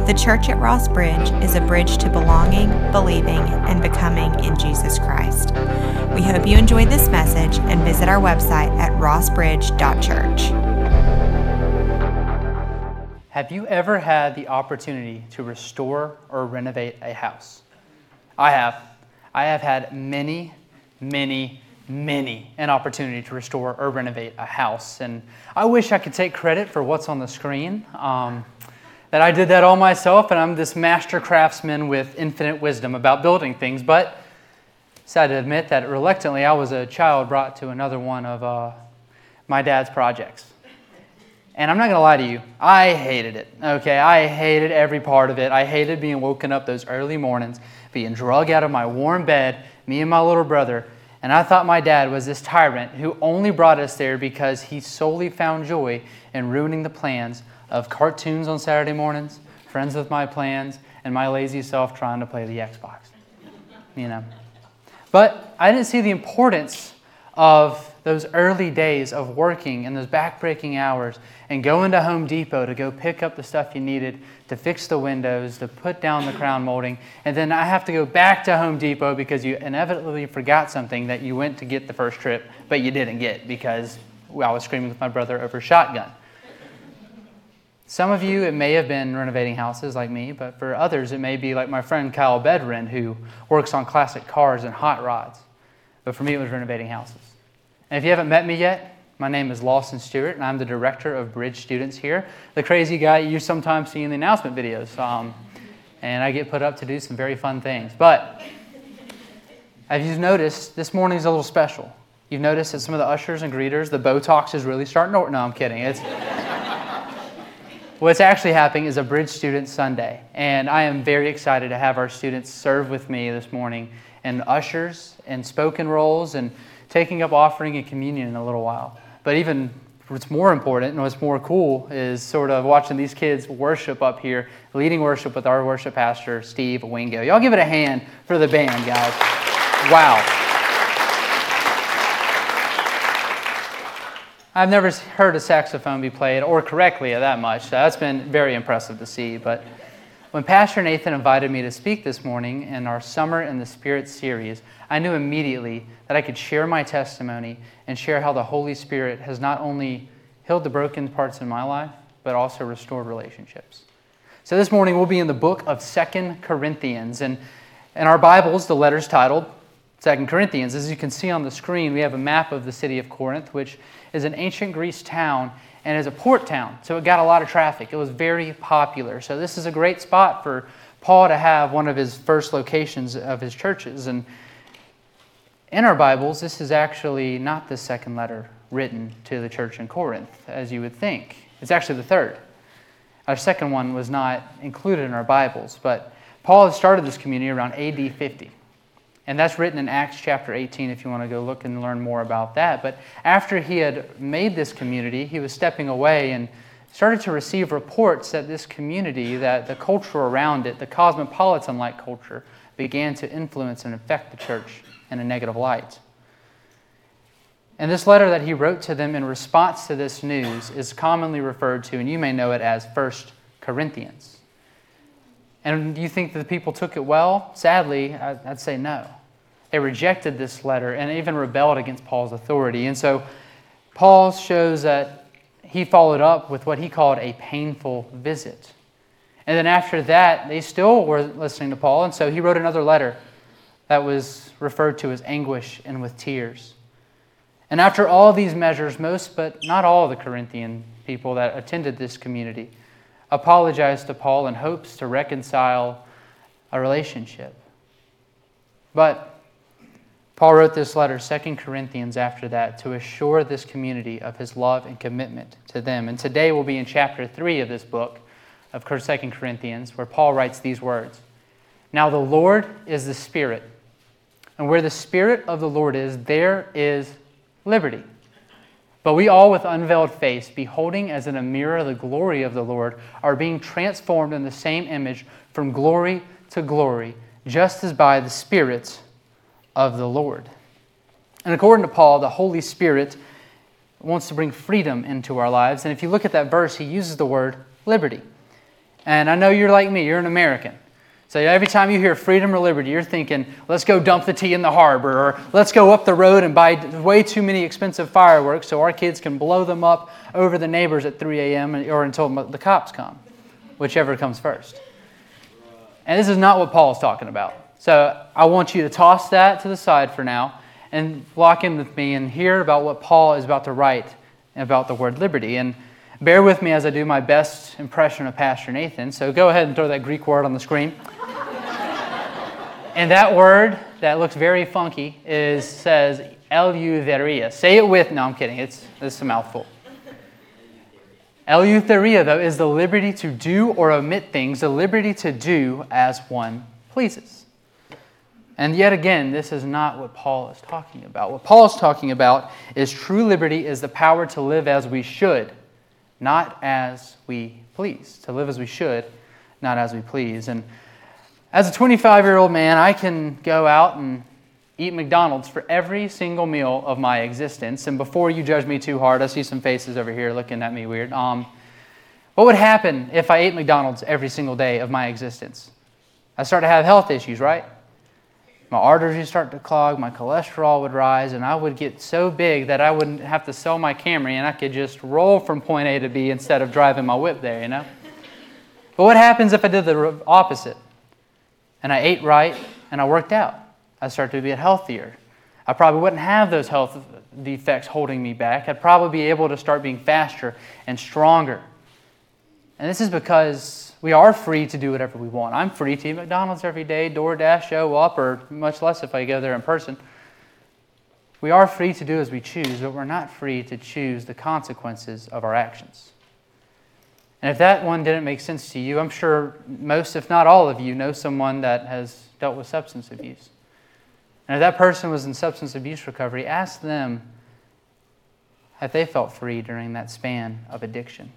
The church at Ross Bridge is a bridge to belonging, believing, and becoming in Jesus Christ. We hope you enjoyed this message and visit our website at rossbridge.church. Have you ever had the opportunity to restore or renovate a house? I have. I have had many an opportunity to restore or renovate a house. And I wish I could take credit for what's on the screen. That I did that all myself, and I'm this master craftsman with infinite wisdom about building things. But sad to admit that reluctantly, I was a child brought to another one of my dad's projects. And I'm not going to lie to you, I hated it. Okay, I hated every part of it. I hated being woken up those early mornings, being dragged out of my warm bed, me and my little brother. And I thought my dad was this tyrant who only brought us there because he solely found joy in ruining the plans of cartoons on Saturday mornings, friends with my plans, and my lazy self trying to play the Xbox. You know. But I didn't see the importance of those early days of working and those back-breaking hours and going to Home Depot to go pick up the stuff you needed to fix the windows, to put down the crown molding, and then I have to go back to Home Depot because you inevitably forgot something that you went to get the first trip, but you didn't get because I was screaming with my brother over shotgun. Some of you, it may have been renovating houses like me, but for others, it may be like my friend Kyle Bedrin, who works on classic cars and hot rods. But for me, it was renovating houses. And if you haven't met me yet, my name is Lawson Stewart, and I'm the director of Bridge Students here, the crazy guy you sometimes see in the announcement videos. And I get put up to do some very fun things. But as you've noticed, this morning's a little special. You've noticed that some of the ushers and greeters, the Botox is really starting to... No, I'm kidding. What's actually happening is a Bridge Student Sunday, and I am very excited to have our students serve with me this morning in ushers and spoken roles and taking up offering and communion in a little while. But even what's more important and what's more cool is sort of watching these kids worship up here, leading worship with our worship pastor, Steve Wingo. Y'all give it a hand for the band, guys. Wow. I've never heard a saxophone be played, or correctly that much. So that's been very impressive to see. But when Pastor Nathan invited me to speak this morning in our Summer in the Spirit series, I knew immediately that I could share my testimony and share how the Holy Spirit has not only healed the broken parts in my life, but also restored relationships. So this morning we'll be in the book of 2 Corinthians. And in our Bibles, the letter's titled 2 Corinthians. As you can see on the screen, we have a map of the city of Corinth, which is an ancient Greece town and is a port town. So it got a lot of traffic. It was very popular. So this is a great spot for Paul to have one of his first locations of his churches. And in our Bibles, this is actually not the second letter written to the church in Corinth, as you would think. It's actually the third. Our second one was not included in our Bibles, but Paul had started this community around AD 50. And that's written in Acts chapter 18 if you want to go look and learn more about that. But after he had made this community, he was stepping away and started to receive reports that this community, that the culture around it, the cosmopolitan-like culture, began to influence and affect the church in a negative light. And this letter that he wrote to them in response to this news is commonly referred to, and you may know it as 1 Corinthians. And do you think that the people took it well? Sadly, I'd say no. They rejected this letter and even rebelled against Paul's authority. And so Paul shows that he followed up with what he called a painful visit. And then after that, they still were listening to Paul, and so he wrote another letter that was referred to as anguish and with tears. And after all these measures, most but not all of the Corinthian people that attended this community apologized to Paul in hopes to reconcile a relationship. But Paul wrote this letter, 2 Corinthians, after that, to assure this community of his love and commitment to them. And today we'll be in chapter 3 of this book of 2 Corinthians, where Paul writes these words. Now the Lord is the Spirit, and where the Spirit of the Lord is, there is liberty. But we all with unveiled face, beholding as in a mirror the glory of the Lord, are being transformed in the same image from glory to glory, just as by the Spirit of the Lord. And according to Paul, the Holy Spirit wants to bring freedom into our lives. And if you look at that verse, he uses the word liberty. And I know you're like me, you're an American. So every time you hear freedom or liberty, you're thinking, let's go dump the tea in the harbor, or let's go up the road and buy way too many expensive fireworks so our kids can blow them up over the neighbors at 3 a.m. or until the cops come, whichever comes first. And this is not what Paul's talking about. So I want you to toss that to the side for now and lock in with me and hear about what Paul is about to write about the word liberty. And bear with me as I do my best impression of Pastor Nathan. So go ahead and throw that Greek word on the screen. And that word that looks very funky says eleutheria. Say it with, no, I'm kidding. It's a mouthful. Eleutheria, though, is the liberty to do or omit things, the liberty to do as one pleases. And yet again, this is not what Paul is talking about. What Paul is talking about is true liberty is the power to live as we should, not as we please. To live as we should, not as we please. And as a 25-year-old man, I can go out and eat McDonald's for every single meal of my existence. And before you judge me too hard, I see some faces over here looking at me weird. What would happen if I ate McDonald's every single day of my existence? I start to have health issues, right? My arteries would start to clog, my cholesterol would rise, and I would get so big that I wouldn't have to sell my Camry and I could just roll from point A to B instead of driving my whip there, you know? But what happens if I did the opposite? And I ate right and I worked out? I'd start to get healthier. I probably wouldn't have those health defects holding me back. I'd probably be able to start being faster and stronger. And this is because we are free to do whatever we want. I'm free to eat McDonald's every day, DoorDash, show up, or much less if I go there in person. We are free to do as we choose, but we're not free to choose the consequences of our actions. And if that one didn't make sense to you, I'm sure most, if not all of you, know someone that has dealt with substance abuse. And if that person was in substance abuse recovery, ask them if they felt free during that span of addiction.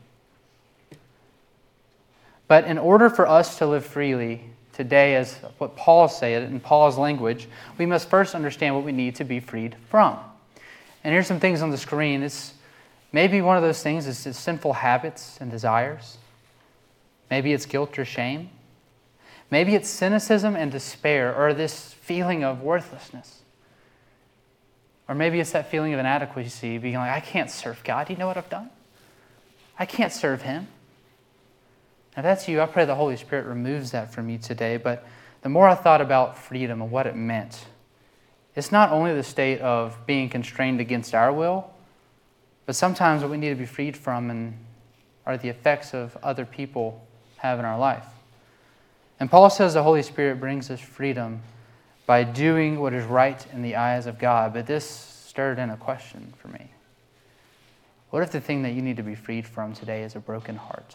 But in order for us to live freely today, as what Paul said in Paul's language, we must first understand what we need to be freed from. And here's some things on the screen. It's maybe one of those things is sinful habits and desires. Maybe it's guilt or shame. Maybe it's cynicism and despair, or this feeling of worthlessness. Or maybe it's that feeling of inadequacy, being like, I can't serve God. Do you know what I've done? I can't serve Him. If that's you, I pray the Holy Spirit removes that from you today. But the more I thought about freedom and what it meant, it's not only the state of being constrained against our will, but sometimes what we need to be freed from are the effects of other people have in our life. And Paul says the Holy Spirit brings us freedom by doing what is right in the eyes of God. But this stirred in a question for me. What if the thing that you need to be freed from today is a broken heart?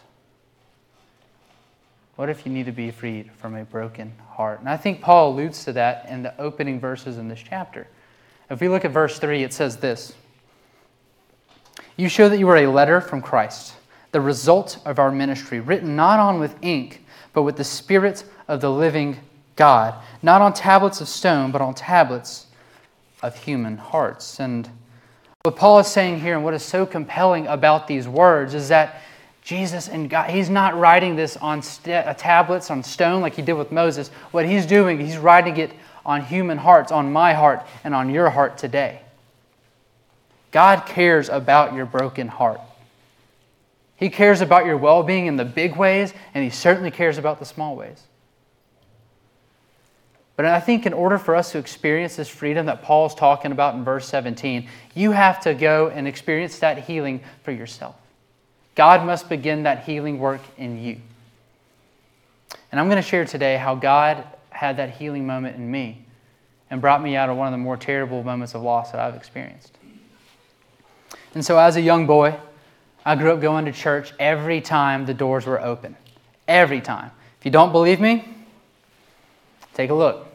What if you need to be freed from a broken heart? And I think Paul alludes to that in the opening verses in this chapter. If we look at verse 3, it says this: You show that you are a letter from Christ, the result of our ministry, written not on with ink, but with the Spirit of the living God, not on tablets of stone, but on tablets of human hearts. And what Paul is saying here, and what is so compelling about these words, is that Jesus and God, He's not writing this on tablets, on stone, like He did with Moses. What He's doing, He's writing it on human hearts, on my heart, and on your heart today. God cares about your broken heart. He cares about your well-being in the big ways, and He certainly cares about the small ways. But I think in order for us to experience this freedom that Paul's talking about in verse 17, you have to go and experience that healing for yourself. God must begin that healing work in you. And I'm going to share today how God had that healing moment in me and brought me out of one of the more terrible moments of loss that I've experienced. And so as a young boy, I grew up going to church every time the doors were open. Every time. If you don't believe me, take a look.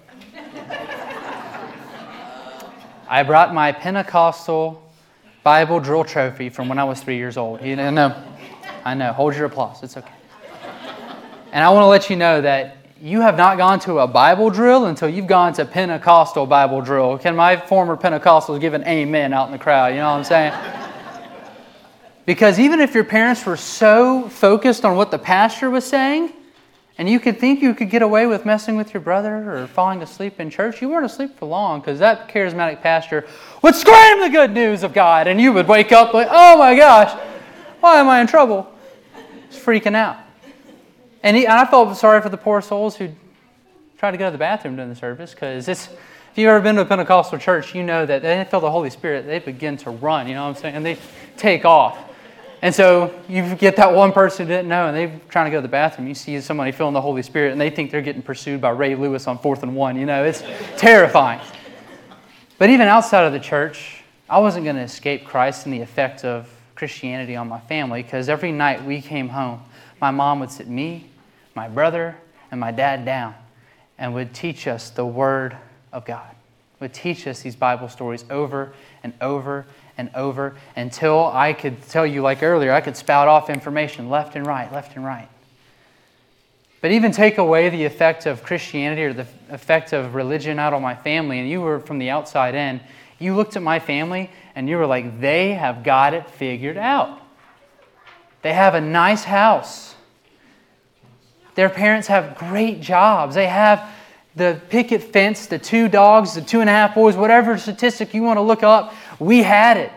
I brought my Pentecostal Bible drill trophy from when I was 3 years old. You know, I know. Hold your applause. It's okay. And I want to let you know that you have not gone to a Bible drill until you've gone to Pentecostal Bible drill. Can my former Pentecostals give an amen out in the crowd? You know what I'm saying? Because even if your parents were so focused on what the pastor was saying, and you could think you could get away with messing with your brother or falling asleep in church, you weren't asleep for long, because that charismatic pastor would scream the good news of God, and you would wake up like, oh my gosh, why am I in trouble? Just freaking out. And I felt sorry for the poor souls who tried to go to the bathroom during the service, because if you've ever been to a Pentecostal church, you know that they feel the Holy Spirit, they begin to run, you know what I'm saying? And they take off. And so you get that one person who didn't know, and they're trying to go to the bathroom. You see somebody feeling the Holy Spirit, and they think they're getting pursued by Ray Lewis on 4th and 1. You know, it's terrifying. But even outside of the church, I wasn't going to escape Christ and the effect of Christianity on my family, because every night we came home, my mom would sit me, my brother, and my dad down and would teach us the Word of God, would teach us these Bible stories over and over and over, until I could tell you, like earlier, I could spout off information left and right, left and right. But even take away the effect of Christianity or the effect of religion out on my family, and you were from the outside in, you looked at my family and you were like, they have got it figured out. They have a nice house. Their parents have great jobs. They have the picket fence, the 2 dogs, the 2.5 boys, whatever statistic you want to look up, we had it.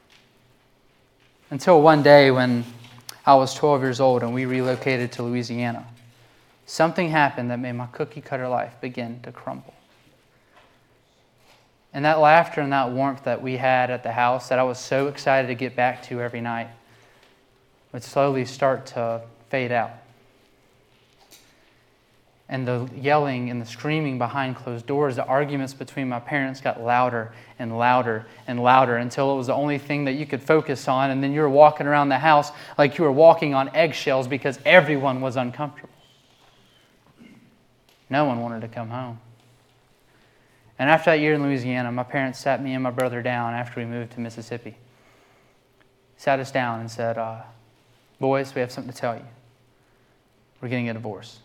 Until one day when I was 12 years old and we relocated to Louisiana. Something happened that made my cookie cutter life begin to crumble. And that laughter and that warmth that we had at the house that I was so excited to get back to every night would slowly start to fade out. And the yelling and the screaming behind closed doors, the arguments between my parents got louder and louder and louder until it was the only thing that you could focus on. And then you were walking around the house like you were walking on eggshells because everyone was uncomfortable. No one wanted to come home. And after that year in Louisiana, my parents sat me and my brother down after we moved to Mississippi. Sat us down and said, boys, we have something to tell you. We're getting a divorce.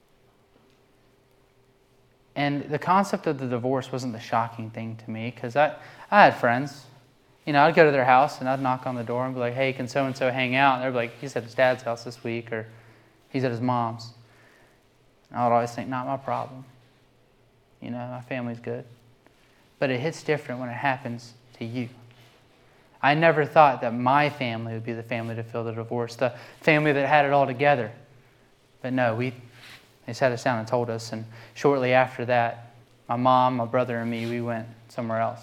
And the concept of the divorce wasn't the shocking thing to me, because I had friends. You know, I'd go to their house and I'd knock on the door and be like, hey, can so-and-so hang out? And they'd be like, he's at his dad's house this week, or he's at his mom's. And I would always think, not my problem. You know, my family's good. But it hits different when it happens to you. I never thought that my family would be the family to feel the divorce, the family that had it all together. But no, they sat us down and told us, and shortly after that, my mom, my brother, and me, we went somewhere else.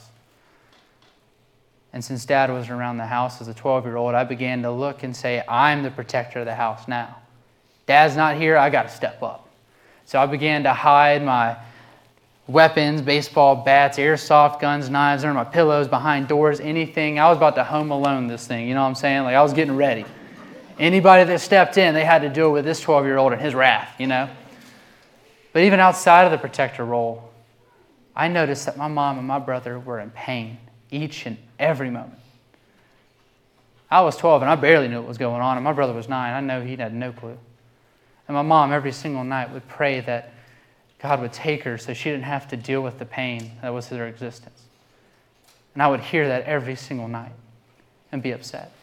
And since Dad was around the house as a 12-year-old, I began to look and say, I'm the protector of the house now. Dad's not here, I got to step up. So I began to hide my weapons, baseball bats, airsoft guns, knives, under my pillows, behind doors, anything. I was about to Home Alone this thing, you know what I'm saying? Like, I was getting ready. Anybody that stepped in, they had to deal with this 12-year-old and his wrath, you know? But even outside of the protector role, I noticed that my mom and my brother were in pain each and every moment. I was 12 and I barely knew what was going on, and my brother was 9. I know he had no clue. And my mom every single night would pray that God would take her so she didn't have to deal with the pain that was her existence. And I would hear that every single night and be upset.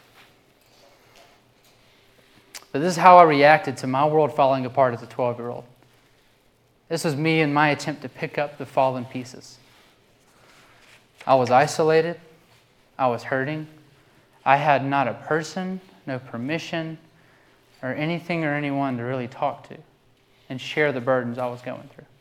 But this is how I reacted to my world falling apart as a 12-year-old. This was me in my attempt to pick up the fallen pieces. I was isolated. I was hurting. I had not a person, no permission, or anything or anyone to really talk to and share the burdens I was going through.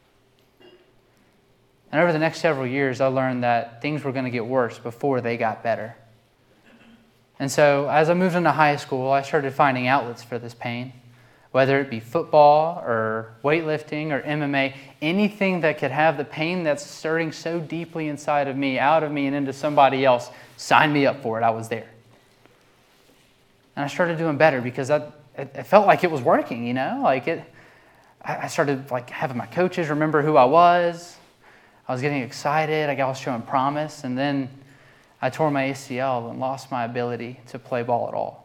And over the next several years, I learned that things were going to get worse before they got better. And so as I moved into high school, I started finding outlets for this pain, whether it be football or weightlifting or MMA, anything that could have the pain that's stirring so deeply inside of me, out of me, and into somebody else. Sign me up for it. I was there. And I started doing better because it felt like it was working, you know? I started having my coaches remember who I was. I was getting excited. I was showing promise. And then I tore my ACL and lost my ability to play ball at all.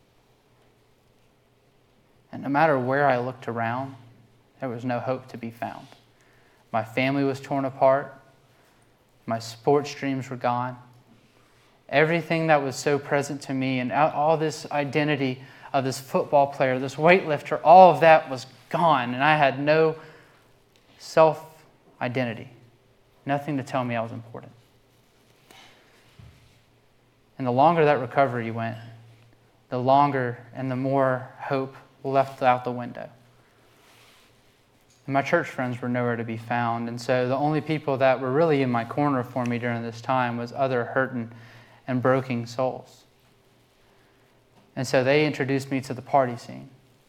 And no matter where I looked around, there was no hope to be found. My family was torn apart. My sports dreams were gone. Everything that was so present to me and all this identity of this football player, this weightlifter, all of that was gone. And I had no self-identity, nothing to tell me I was important. And the longer that recovery went, the longer and the more hope left out the window. And my church friends were nowhere to be found. And so the only people that were really in my corner for me during this time was other hurting and broken souls. And so they introduced me to the party scene.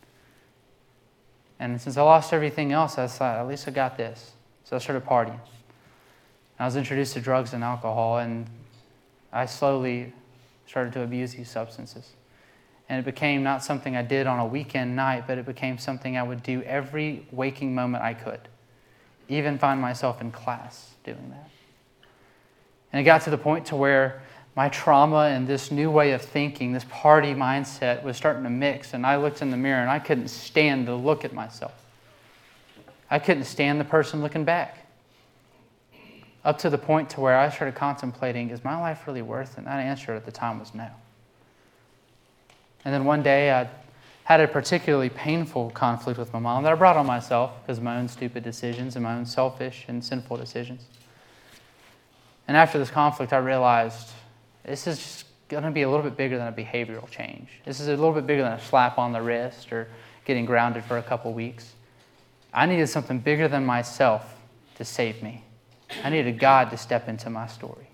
And since I lost everything else, I thought, at least I got this. So I started partying. I was introduced to drugs and alcohol, and I slowly started to abuse these substances. And it became not something I did on a weekend night, but it became something I would do every waking moment I could. Even find myself in class doing that. And it got to the point to where my trauma and this new way of thinking, this party mindset, was starting to mix. And I looked in the mirror and I couldn't stand to look at myself. I couldn't stand the person looking back. Up to the point to where I started contemplating, is my life really worth it? And that answer at the time was no. And then one day I had a particularly painful conflict with my mom that I brought on myself because of my own stupid decisions and my own selfish and sinful decisions. And after this conflict, I realized this is just going to be a little bit bigger than a behavioral change. This is a little bit bigger than a slap on the wrist or getting grounded for a couple weeks. I needed something bigger than myself to save me. I needed God to step into my story.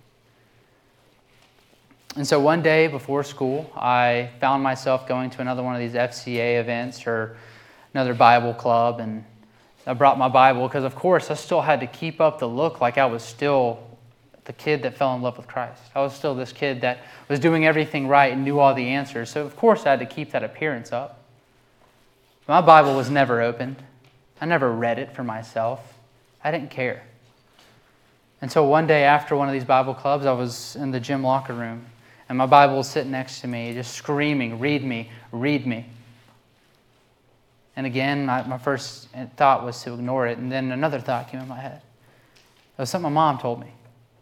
And so one day before school, I found myself going to another one of these FCA events or another Bible club, and I brought my Bible because, of course, I still had to keep up the look like I was still the kid that fell in love with Christ. I was still this kid that was doing everything right and knew all the answers. So, of course, I had to keep that appearance up. My Bible was never opened. I never read it for myself. I didn't care. Until one day after one of these Bible clubs, I was in the gym locker room, and my Bible was sitting next to me, just screaming, "Read me, read me." And again, my first thought was to ignore it, and then another thought came in my head. It was something my mom told me,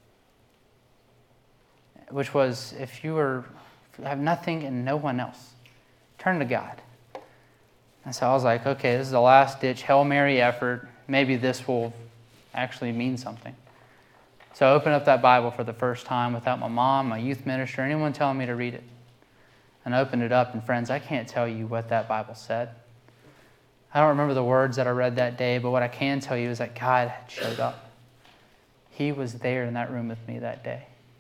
which was, if you have nothing and no one else, turn to God. And so I was like, okay, this is the last-ditch Hail Mary effort. Maybe this will actually mean something. So I opened up that Bible for the first time without my mom, my youth minister, anyone telling me to read it. And I opened it up, and friends, I can't tell you what that Bible said. I don't remember the words that I read that day, but what I can tell you is that God had showed up. He was there in that room with me that day.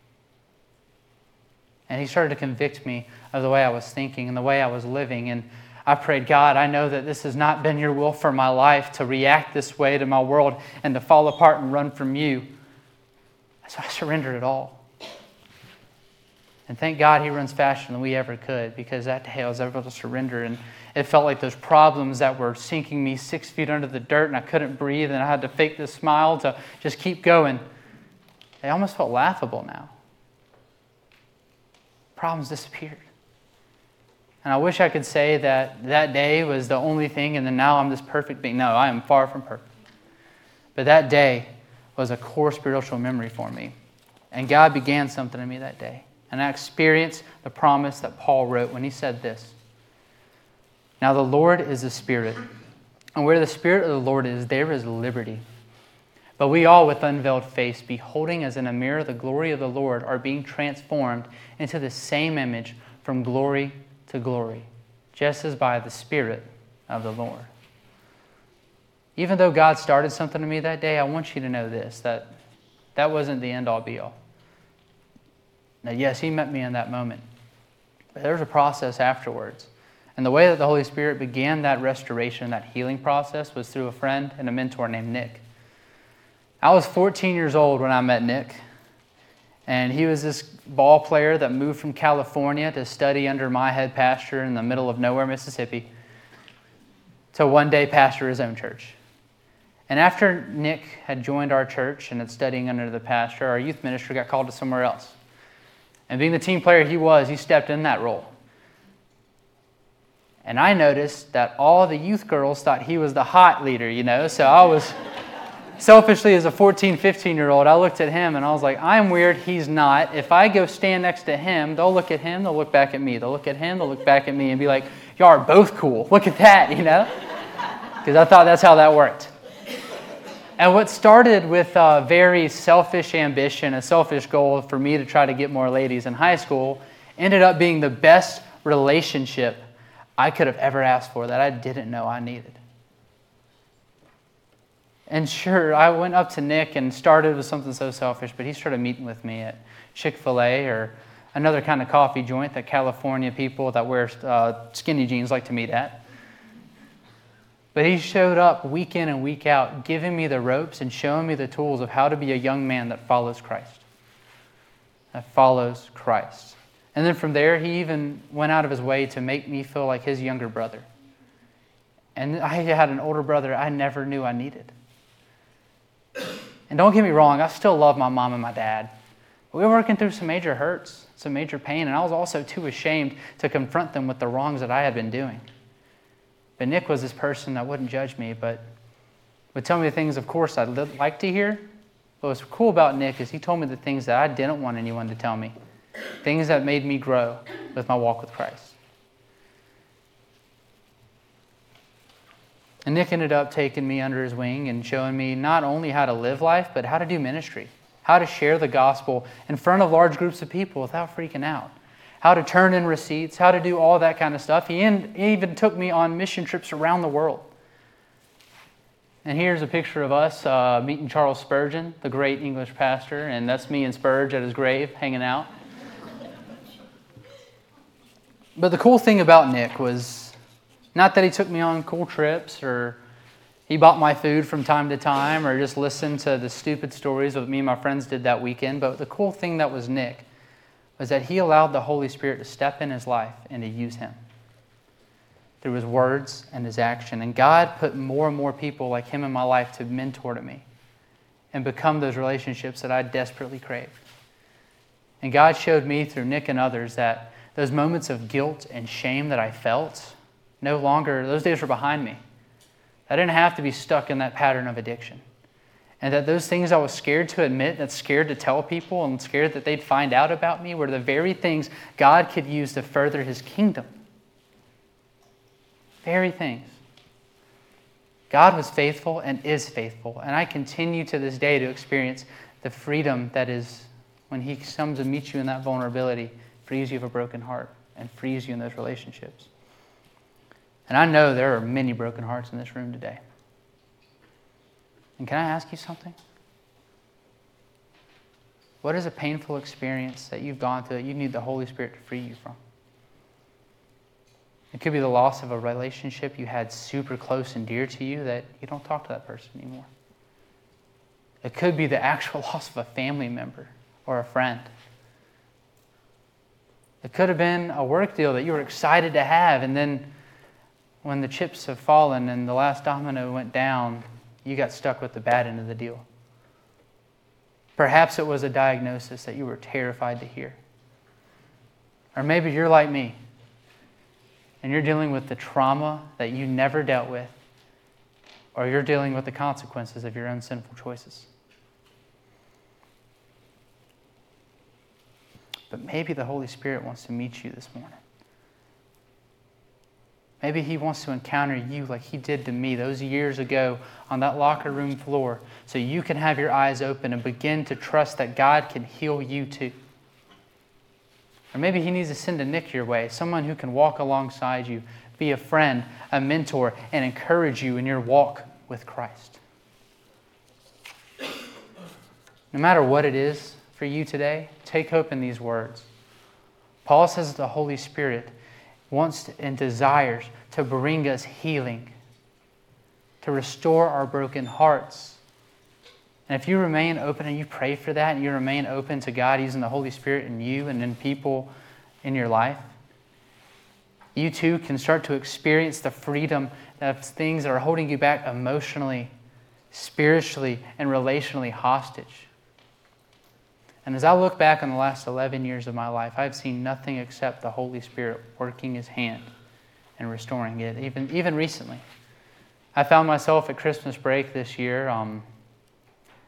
And He started to convict me of the way I was thinking and the way I was living. And I prayed, God, I know that this has not been your will for my life to react this way to my world and to fall apart and run from you. So I surrendered it all. And thank God He runs faster than we ever could, because that day I was able to surrender. And it felt like those problems that were sinking me 6 feet under the dirt and I couldn't breathe and I had to fake this smile to just keep going. They almost felt laughable now. Problems disappeared. And I wish I could say that that day was the only thing and then now I'm this perfect being. No, I am far from perfect. But that day was a core spiritual memory for me. And God began something in me that day. And I experienced the promise that Paul wrote when he said this. Now the Lord is a Spirit, and where the Spirit of the Lord is, there is liberty. But we all, with unveiled face, beholding as in a mirror the glory of the Lord, are being transformed into the same image from glory to glory, just as by the Spirit of the Lord. Even though God started something in me that day, I want you to know this, that wasn't the end-all be-all. Now, yes, He met me in that moment, but there was a process afterwards. And the way that the Holy Spirit began that restoration, that healing process, was through a friend and a mentor named Nick. I was 14 years old when I met Nick, and he was this ball player that moved from California to study under my head pastor in the middle of nowhere, Mississippi, to one day pastor his own church. And after Nick had joined our church and had studying under the pastor, our youth minister got called to somewhere else. And being the team player he was, he stepped in that role. And I noticed that all the youth girls thought he was the hot leader, so I was selfishly, as a 14, 15-year-old, I looked at him and I was like, I'm weird, he's not. If I go stand next to him, they'll look at him, they'll look back at me. They'll look at him, they'll look back at me and be like, y'all are both cool. Look at that, Because I thought that's how that worked. And what started with a very selfish ambition, a selfish goal for me to try to get more ladies in high school, ended up being the best relationship I could have ever asked for that I didn't know I needed. And sure, I went up to Nick and started with something so selfish, but he started meeting with me at Chick-fil-A or another kind of coffee joint that California people that wear skinny jeans like to meet at. But he showed up week in and week out, giving me the ropes and showing me the tools of how to be a young man that follows Christ. That follows Christ. And then from there, he even went out of his way to make me feel like his younger brother. And I had an older brother I never knew I needed. And don't get me wrong, I still love my mom and my dad. But we were working through some major hurts, some major pain, and I was also too ashamed to confront them with the wrongs that I had been doing. But Nick was this person that wouldn't judge me, but would tell me the things, of course, I'd like to hear. But what's cool about Nick is he told me the things that I didn't want anyone to tell me. Things that made me grow with my walk with Christ. And Nick ended up taking me under his wing and showing me not only how to live life, but how to do ministry. How to share the gospel in front of large groups of people without freaking out. How to turn in receipts, how to do all that kind of stuff. He even took me on mission trips around the world. And here's a picture of us meeting Charles Spurgeon, the great English pastor, and that's me and Spurge at his grave hanging out. But the cool thing about Nick was not that he took me on cool trips or he bought my food from time to time or just listened to the stupid stories that me and my friends did that weekend. But the cool thing that was Nick was that he allowed the Holy Spirit to step in his life and to use him through his words and his action. And God put more and more people like him in my life to mentor to me and become those relationships that I desperately craved. And God showed me through Nick and others that those moments of guilt and shame that I felt, no longer, those days were behind me. I didn't have to be stuck in that pattern of addiction. And that those things I was scared to admit, that scared to tell people and scared that they'd find out about me were the very things God could use to further His kingdom. Very things. God was faithful and is faithful. And I continue to this day to experience the freedom that is when He comes to meet you in that vulnerability, frees you of a broken heart and frees you in those relationships. And I know there are many broken hearts in this room today. And can I ask you something? What is a painful experience that you've gone through that you need the Holy Spirit to free you from? It could be the loss of a relationship you had super close and dear to you that you don't talk to that person anymore. It could be the actual loss of a family member or a friend. It could have been a work deal that you were excited to have, and then when the chips have fallen and the last domino went down, you got stuck with the bad end of the deal. Perhaps it was a diagnosis that you were terrified to hear. Or maybe you're like me, and you're dealing with the trauma that you never dealt with, or you're dealing with the consequences of your own sinful choices. But maybe the Holy Spirit wants to meet you this morning. Maybe He wants to encounter you like He did to me those years ago on that locker room floor so you can have your eyes open and begin to trust that God can heal you too. Or maybe He needs to send a Nick your way, someone who can walk alongside you, be a friend, a mentor, and encourage you in your walk with Christ. No matter what it is for you today, take hope in these words. Paul says the Holy Spirit wants and desires to bring us healing, to restore our broken hearts. And if you remain open and you pray for that and you remain open to God using the Holy Spirit in you and in people in your life, you too can start to experience the freedom of things that are holding you back emotionally, spiritually, and relationally hostage. And as I look back on the last 11 years of my life, I've seen nothing except the Holy Spirit working His hand and restoring it, even recently. I found myself at Christmas break this year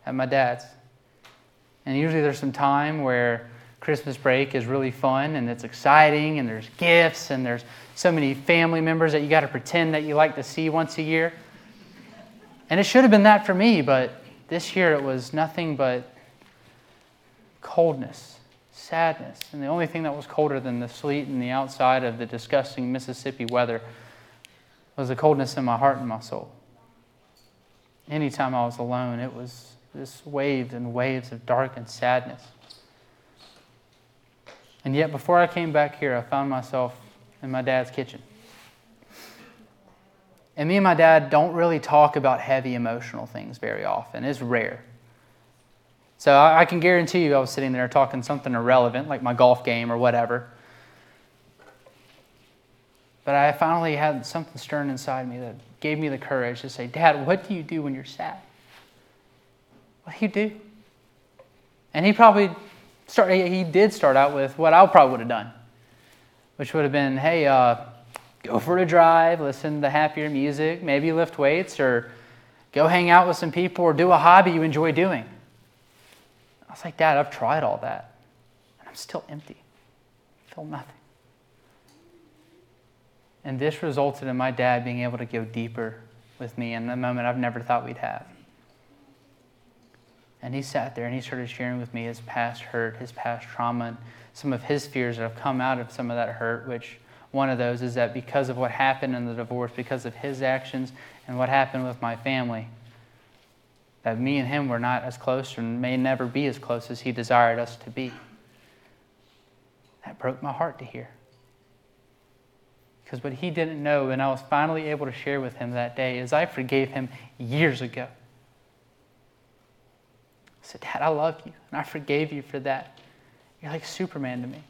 at my dad's. And usually there's some time where Christmas break is really fun and it's exciting and there's gifts and there's so many family members that you got to pretend that you like to see once a year. And it should have been that for me, but this year it was nothing but coldness, sadness. And the only thing that was colder than the sleet and the outside of the disgusting Mississippi weather was the coldness in my heart and my soul. Anytime I was alone, it was this waves and waves of dark and sadness. And yet before I came back here, I found myself in my dad's kitchen. And me and my dad don't really talk about heavy emotional things very often. It's rare. So I can guarantee you I was sitting there talking something irrelevant, like my golf game or whatever. But I finally had something stirring inside me that gave me the courage to say, Dad, what do you do when you're sad? What do you do? And he did start out with what I probably would have done, which would have been, hey, go for a drive, listen to happier music, maybe lift weights, or go hang out with some people, or do a hobby you enjoy doing. I was like, Dad, I've tried all that, and I'm still empty. I feel nothing. And this resulted in my dad being able to go deeper with me in a moment I've never thought we'd have. And he sat there and he started sharing with me his past hurt, his past trauma, and some of his fears that have come out of some of that hurt, which one of those is that because of what happened in the divorce, because of his actions and what happened with my family, that me and him were not as close and may never be as close as he desired us to be. That broke my heart to hear. Because what he didn't know, and I was finally able to share with him that day, is I forgave him years ago. I said, Dad, I love you, and I forgave you for that. You're like Superman to me.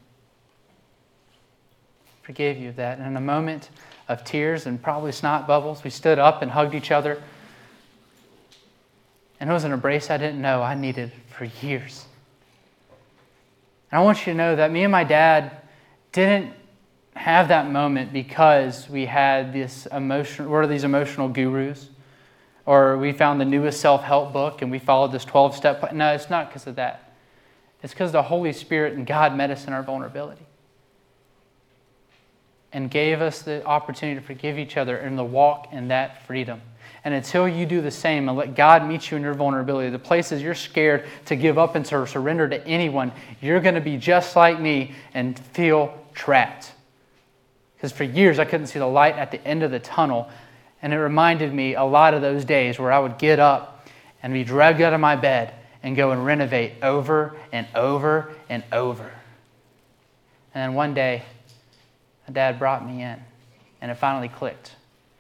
Forgave you of that. And in a moment of tears and probably snot bubbles, we stood up and hugged each other. And it was an embrace I didn't know I needed for years. And I want you to know that me and my dad didn't have that moment because we had these emotional gurus, or we found the newest self-help book and we followed this 12-step plan. No, it's not because of that. It's because the Holy Spirit and God met us in our vulnerability and gave us the opportunity to forgive each other and to walk in that freedom. And until you do the same and let God meet you in your vulnerability, the places you're scared to give up and to surrender to anyone, you're going to be just like me and feel trapped. Because for years I couldn't see the light at the end of the tunnel. And it reminded me a lot of those days where I would get up and be dragged out of my bed and go and renovate over and over and over. And then one day, my dad brought me in, and it finally clicked.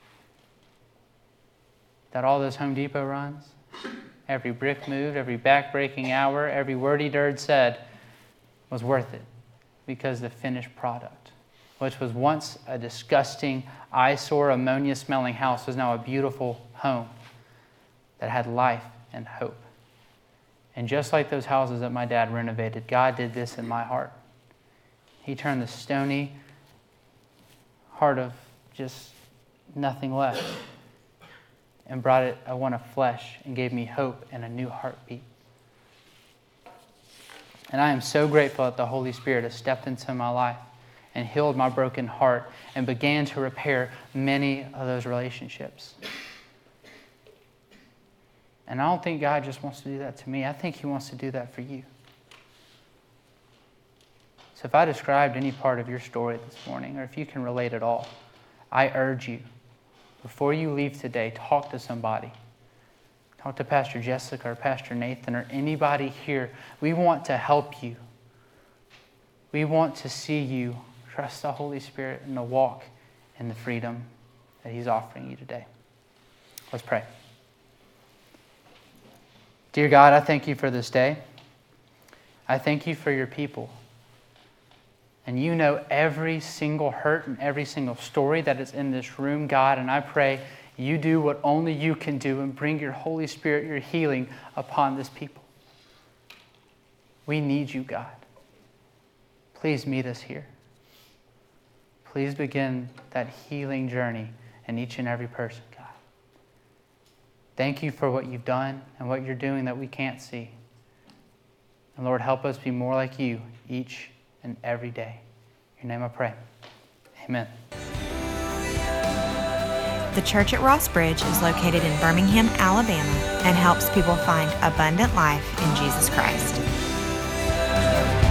That all those Home Depot runs, every brick moved, every back-breaking hour, every word he said was worth it because the finished product, which was once a disgusting, eyesore, ammonia-smelling house, was now a beautiful home that had life and hope. And just like those houses that my dad renovated, God did this in my heart. He turned the stony heart of just nothing left and brought it a one of flesh and gave me hope and a new heartbeat. And I am so grateful that the Holy Spirit has stepped into my life and healed my broken heart and began to repair many of those relationships. And I don't think God just wants to do that to me. I think He wants to do that for you. So if I described any part of your story this morning, or if you can relate at all, I urge you, before you leave today, talk to somebody. Talk to Pastor Jessica or Pastor Nathan or anybody here. We want to help you. We want to see you trust the Holy Spirit and to walk in the freedom that He's offering you today. Let's pray. Dear God, I thank You for this day. I thank You for Your people. And You know every single hurt and every single story that is in this room, God. And I pray You do what only You can do and bring Your Holy Spirit, Your healing upon this people. We need You, God. Please meet us here. Please begin that healing journey in each and every person, God. Thank you for what you've done and what you're doing that we can't see. And Lord, help us be more like you each and every day. In your name I pray. Amen. The church at Ross Bridge is located in Birmingham, Alabama, and helps people find abundant life in Jesus Christ.